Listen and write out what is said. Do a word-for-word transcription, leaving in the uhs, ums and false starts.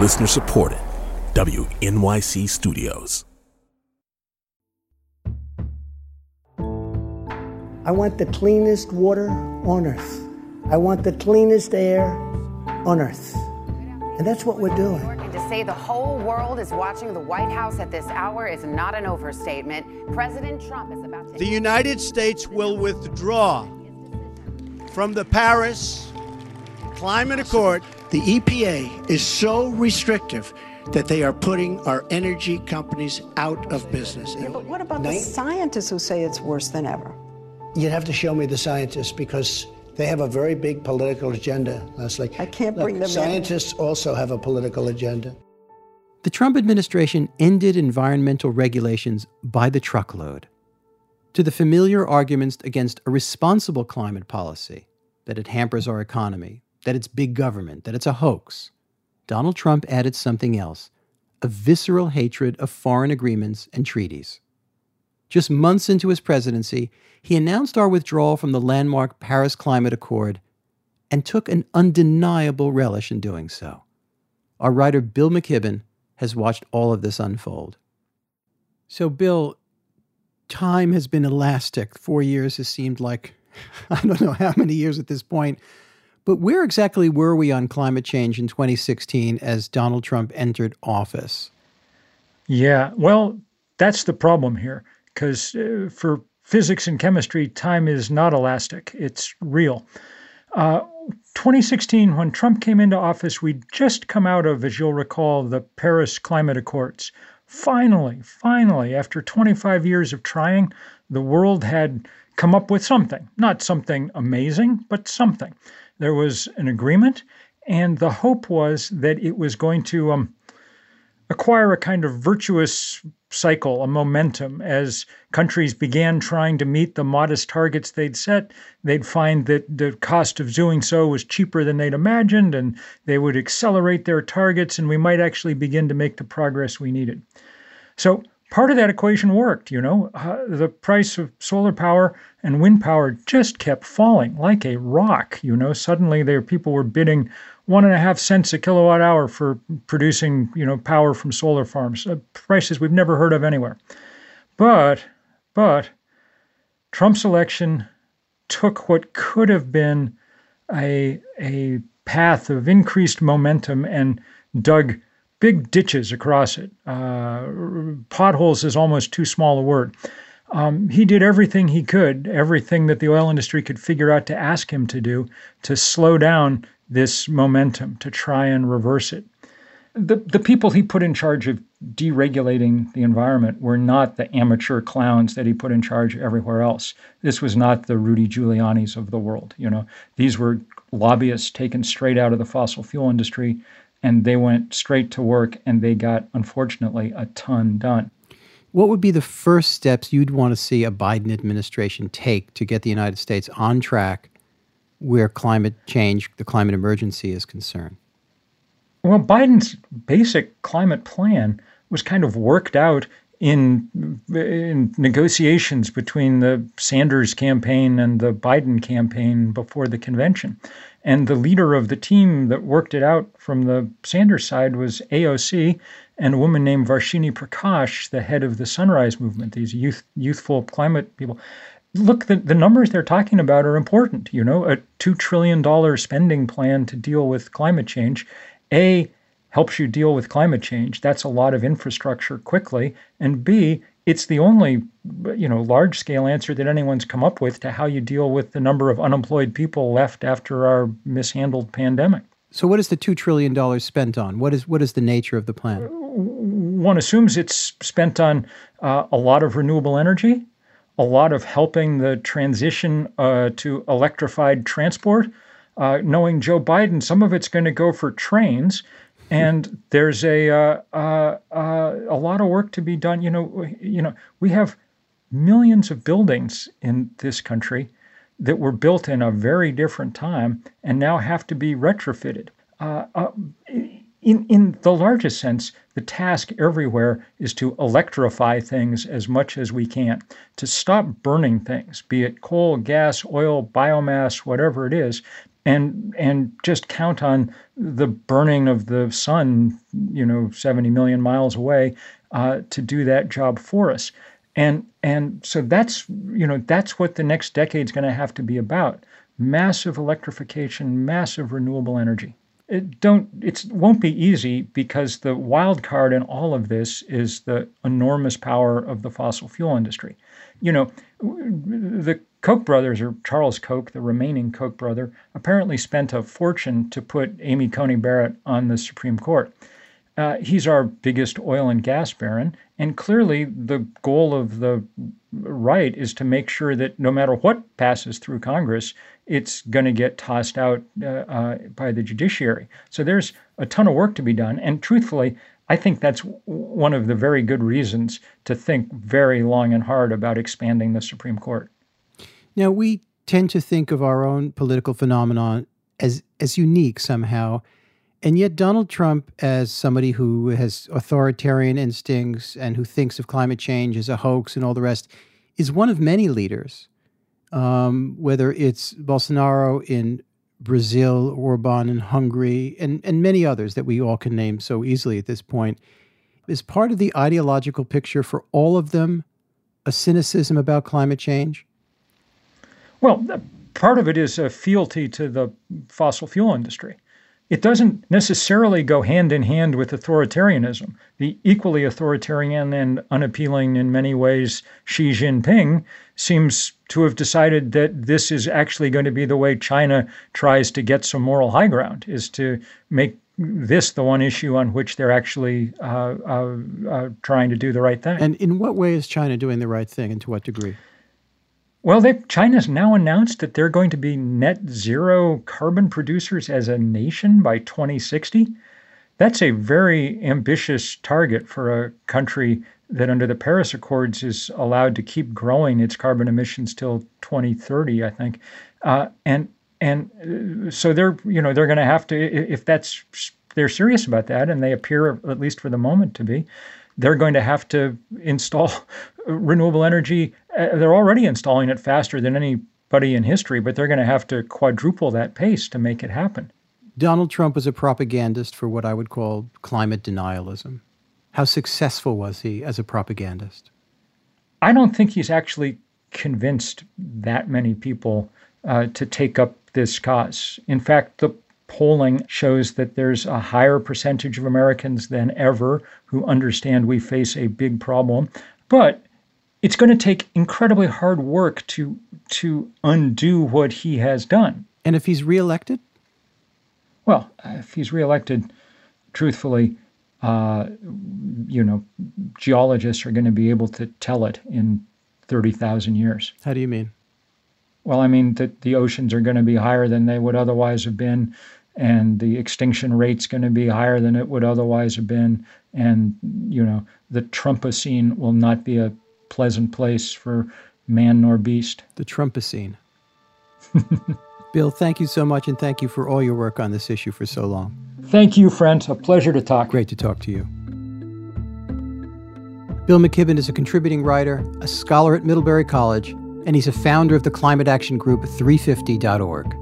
Listener supported. W N Y C Studios. I want the cleanest water on earth. I want the cleanest air on earth. And that's what we're doing. And to say the whole world is watching the White House at this hour is not an overstatement. President Trump is about to... The United States will withdraw from the Paris Climate Accord. The E P A is so restrictive that they are putting our energy companies out of business. Yeah, but what about the scientists who say it's worse than ever? You'd have to show me the scientists because they have a very big political agenda, Leslie. I can't Look, bring them scientists in. also have a political agenda. The Trump administration ended environmental regulations by the truckload. To the familiar arguments against a responsible climate policy, that it hampers our economy, that it's big government, that it's a hoax, Donald Trump added something else, a visceral hatred of foreign agreements and treaties. Just months into his presidency, he announced our withdrawal from the landmark Paris Climate Accord and took an undeniable relish in doing so. Our writer Bill McKibben has watched all of this unfold. So, Bill, time has been elastic. Four years has seemed like, I don't know how many years at this point. But where exactly were we on climate change in twenty sixteen as Donald Trump entered office? Yeah, well, that's the problem here, because uh, for physics and chemistry, time is not elastic. It's real. Uh, twenty sixteen, when Trump came into office, we'd just come out of, as you'll recall, the Paris Climate Accords. Finally, finally, after twenty-five years of trying, the world had come up with something. Not something amazing, but something. There was an agreement, and the hope was that it was going to um, acquire a kind of virtuous cycle, a momentum. As countries began trying to meet the modest targets they'd set, they'd find that the cost of doing so was cheaper than they'd imagined, and they would accelerate their targets, and we might actually begin to make the progress we needed. So part of that equation worked, you know. Uh, the price of solar power and wind power just kept falling like a rock, you know. Suddenly there people were bidding one and a half cents a kilowatt hour for producing, you know, power from solar farms, uh, prices we've never heard of anywhere. But, but Trump's election took what could have been a, a path of increased momentum and dug big ditches across it. Uh, potholes is almost too small a word. Um, he did everything he could, everything that the oil industry could figure out to ask him to do, to slow down this momentum, to try and reverse it. The, the people he put in charge of deregulating the environment were not the amateur clowns that he put in charge everywhere else. This was not the Rudy Giulianis of the world. You know, these were lobbyists taken straight out of the fossil fuel industry, and they went straight to work, and they got, unfortunately, a ton done. What would be the first steps you'd want to see a Biden administration take to get the United States on track where climate change, the climate emergency is concerned? Well, Biden's basic climate plan was kind of worked out in, in negotiations between the Sanders campaign and the Biden campaign before the convention. And the leader of the team that worked it out from the Sanders side was A O C and a woman named Varshini Prakash, the head of the Sunrise Movement, these youth, youthful climate people. Look, the, the numbers they're talking about are important. You know, a two trillion dollars spending plan to deal with climate change, A, helps you deal with climate change. That's a lot of infrastructure quickly. And B, it's the only, you know, large-scale answer that anyone's come up with to how you deal with the number of unemployed people left after our mishandled pandemic. So what is the two trillion dollars spent on? What is what is the nature of the plan? One assumes it's spent on uh, a lot of renewable energy, a lot of helping the transition uh, to electrified transport. Uh, knowing Joe Biden, some of it's going to go for trains. And there's a uh, uh, uh, a lot of work to be done. You know, you know, we have millions of buildings in this country that were built in a very different time and now have to be retrofitted. Uh, uh, in in the largest sense, the task everywhere is to electrify things as much as we can, to stop burning things, be it coal, gas, oil, biomass, whatever it is, and and just count on the burning of the sun, you know, seventy million miles away, uh, to do that job for us. And and so that's, you know, that's what the next decade's going to have to be about. Massive electrification, massive renewable energy. It don't it won't be easy, because the wild card in all of this is the enormous power of the fossil fuel industry. You know, the Koch brothers, or Charles Koch, the remaining Koch brother, apparently spent a fortune to put Amy Coney Barrett on the Supreme Court. Uh, he's our biggest oil and gas baron, and clearly the goal of the right is to make sure that no matter what passes through Congress, it's going to get tossed out uh, uh, by the judiciary. So there's a ton of work to be done, and truthfully, I think that's w- one of the very good reasons to think very long and hard about expanding the Supreme Court. Now, we tend to think of our own political phenomenon as as unique somehow, and yet Donald Trump, as somebody who has authoritarian instincts and who thinks of climate change as a hoax and all the rest, is one of many leaders, um, whether it's Bolsonaro in Brazil, Orban in Hungary, and, and many others that we all can name so easily at this point. Is part of the ideological picture for all of them a cynicism about climate change? Well, part of it is a fealty to the fossil fuel industry. It doesn't necessarily go hand in hand with authoritarianism. The equally authoritarian and unappealing in many ways Xi Jinping seems to have decided that this is actually going to be the way China tries to get some moral high ground, is to make this the one issue on which they're actually uh, uh, uh, trying to do the right thing. And in what way is China doing the right thing, and to what degree? Well, they, China's now announced that they're going to be net zero carbon producers as a nation by twenty sixty. That's a very ambitious target for a country that under the Paris Accords is allowed to keep growing its carbon emissions till twenty thirty, I think. Uh, and and so they're, you know, they're going to have to, if that's, they're serious about that, and they appear, at least for the moment, to be, they're going to have to install renewable energy. Uh, they're already installing it faster than anybody in history, but they're going to have to quadruple that pace to make it happen. Donald Trump was a propagandist for what I would call climate denialism. How successful was he as a propagandist? I don't think he's actually convinced that many people uh, to take up this cause. In fact, the polling shows that there's a higher percentage of Americans than ever who understand we face a big problem. But it's going to take incredibly hard work to to undo what he has done. And if he's reelected? Well, if he's reelected, truthfully, uh, you know, geologists are going to be able to tell it in thirty thousand years. How do you mean? Well, I mean that the oceans are going to be higher than they would otherwise have been, and the extinction rate's going to be higher than it would otherwise have been, and, you know, the Trumpocene will not be a pleasant place for man nor beast. The Trumpocene. Bill, thank you so much, and thank you for all your work on this issue for so long. Thank you, friend. A pleasure to talk. Great to talk to you. Bill McKibben is a contributing writer, a scholar at Middlebury College, and he's a founder of the climate action group three fifty dot org.